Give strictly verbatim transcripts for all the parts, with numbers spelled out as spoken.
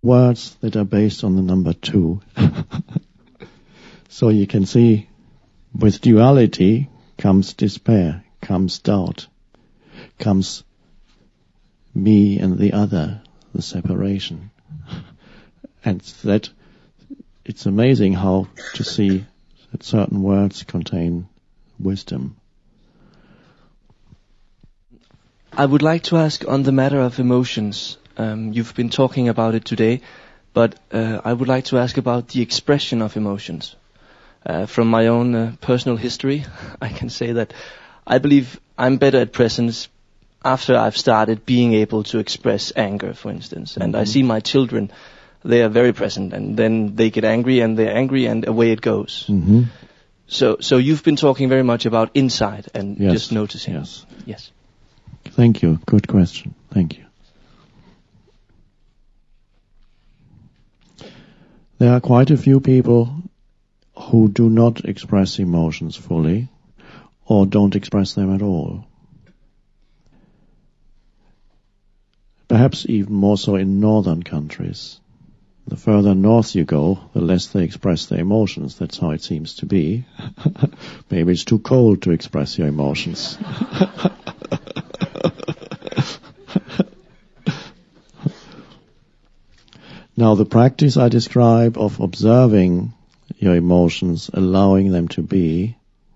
words that are based on the number two. So you can see with duality comes despair, comes doubt, comes me and the other, the separation. And that it's amazing how to see that certain words contain wisdom. I would like to ask on the matter of emotions. Um, you've been talking about it today, but uh, I would like to ask about the expression of emotions. Uh, from my own uh, personal history, I can say that I believe I'm better at presence after I've started being able to express anger, for instance. And mm-hmm. I see my children, they are very present, and then they get angry and they're angry and away it goes. Mm-hmm. So so you've been talking very much about inside and yes. just noticing. Yes. Yes. Thank you. Good question. Thank you. There are quite a few people who do not express emotions fully or don't express them at all. Perhaps even more so in northern countries. The further north you go, the less they express their emotions. That's how it seems to be. Maybe it's too cold to express your emotions. Now, the practice I describe of observing your emotions, allowing them to be,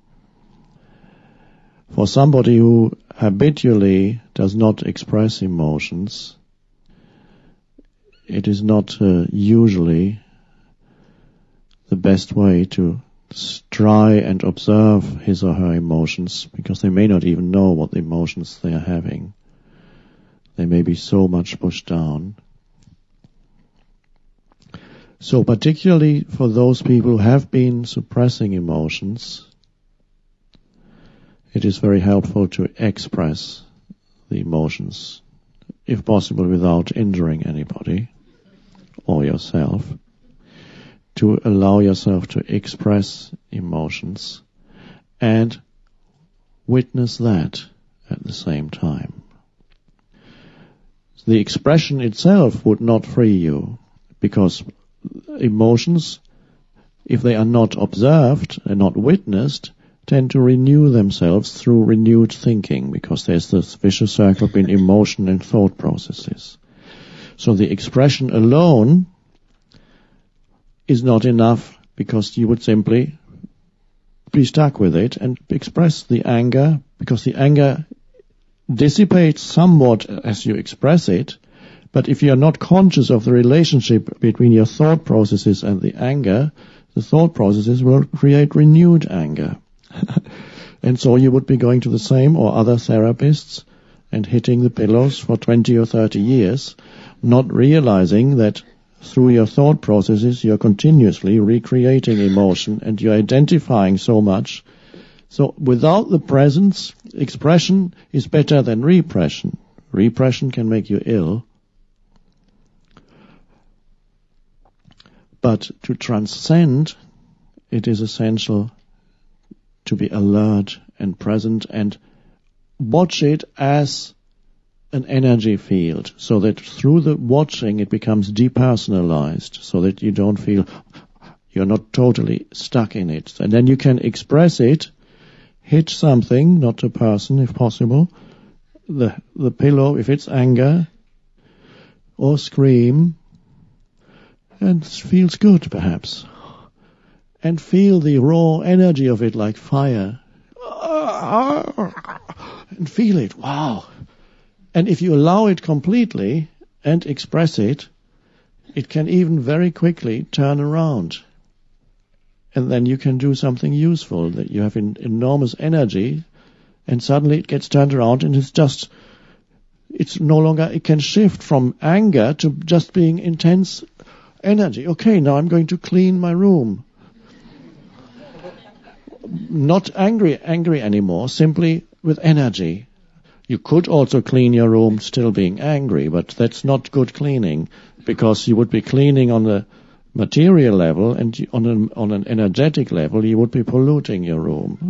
for somebody who habitually does not express emotions, it is not uh, usually the best way to try and observe his or her emotions, because they may not even know what emotions they are having. They may be so much pushed down. So particularly for those people who have been suppressing emotions, it is very helpful to express the emotions, if possible without injuring anybody or yourself, to allow yourself to express emotions and witness that at the same time. The expression itself would not free you, because emotions, if they are not observed and not witnessed, tend to renew themselves through renewed thinking, because there's this vicious circle between emotion and thought processes. So the expression alone is not enough, because you would simply be stuck with it and express the anger, because the anger dissipates somewhat as you express it. But if you are not conscious of the relationship between your thought processes and the anger, the thought processes will create renewed anger. And so you would be going to the same or other therapists and hitting the pillows for twenty or thirty years, not realizing that through your thought processes you're continuously recreating emotion and you're identifying so much. So without the presence, expression is better than repression. Repression can make you ill. But to transcend, it is essential to be alert and present and watch it as an energy field, so that through the watching it becomes depersonalized, so that you don't feel you're not totally stuck in it. And then you can express it, hit something, not a person if possible, the the pillow if it's anger, or scream, and it feels good perhaps. And feel the raw energy of it like fire. And feel it, wow. And if you allow it completely and express it, it can even very quickly turn around. And then you can do something useful, that you have an enormous energy, and suddenly it gets turned around and it's just, it's no longer, it can shift from anger to just being intense energy. Okay, now I'm going to clean my room. Not angry, angry anymore, simply with energy. You could also clean your room still being angry, but that's not good cleaning, because you would be cleaning on the material level, and you, on an on an energetic level you would be polluting your room.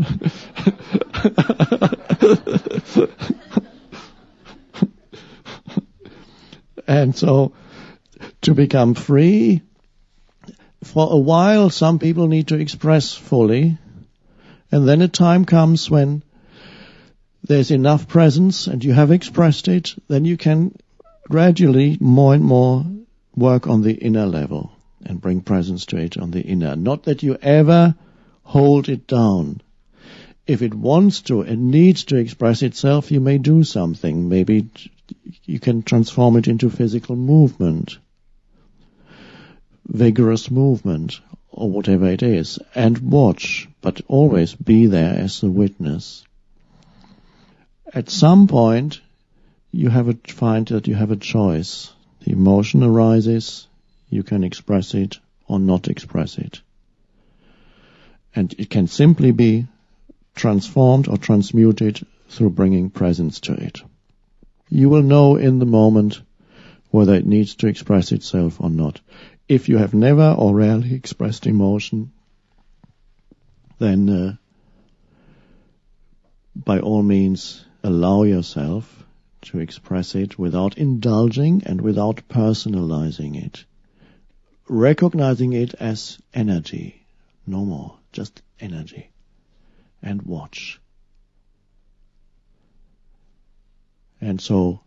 And so to become free, for a while some people need to express fully, and then a time comes when there's enough presence and you have expressed it, then you can gradually more and more work on the inner level and bring presence to it on the inner. Not that you ever hold it down. If it wants to and needs to express itself, you may do something. Maybe you can transform it into physical movement, vigorous movement, or whatever it is, and watch, but always be there as the witness. At some point, you have a, find that you have a choice. The emotion arises, you can express it or not express it. And it can simply be transformed or transmuted through bringing presence to it. You will know in the moment whether it needs to express itself or not. If you have never or rarely expressed emotion, then uh, by all means allow yourself to express it without indulging and without personalizing it. Recognizing it as energy, no more, just energy. And watch. And so,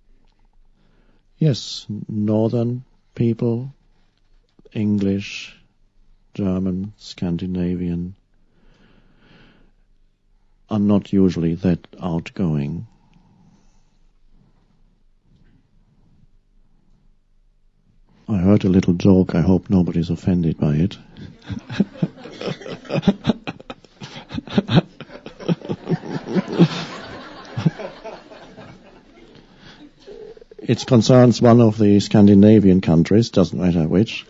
yes, northern people, English, German, Scandinavian, are not usually that outgoing. I heard a little joke. I hope nobody's offended by it. It concerns one of the Scandinavian countries, doesn't matter which.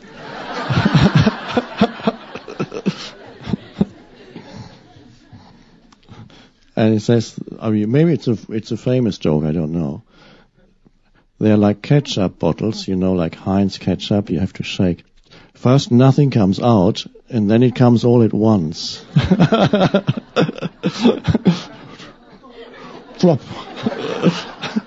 And it says, I mean, maybe it's a it's a famous joke, I don't know. They're like ketchup bottles, you know, like Heinz ketchup, you have to shake. First nothing comes out, and then it comes all at once. Flop.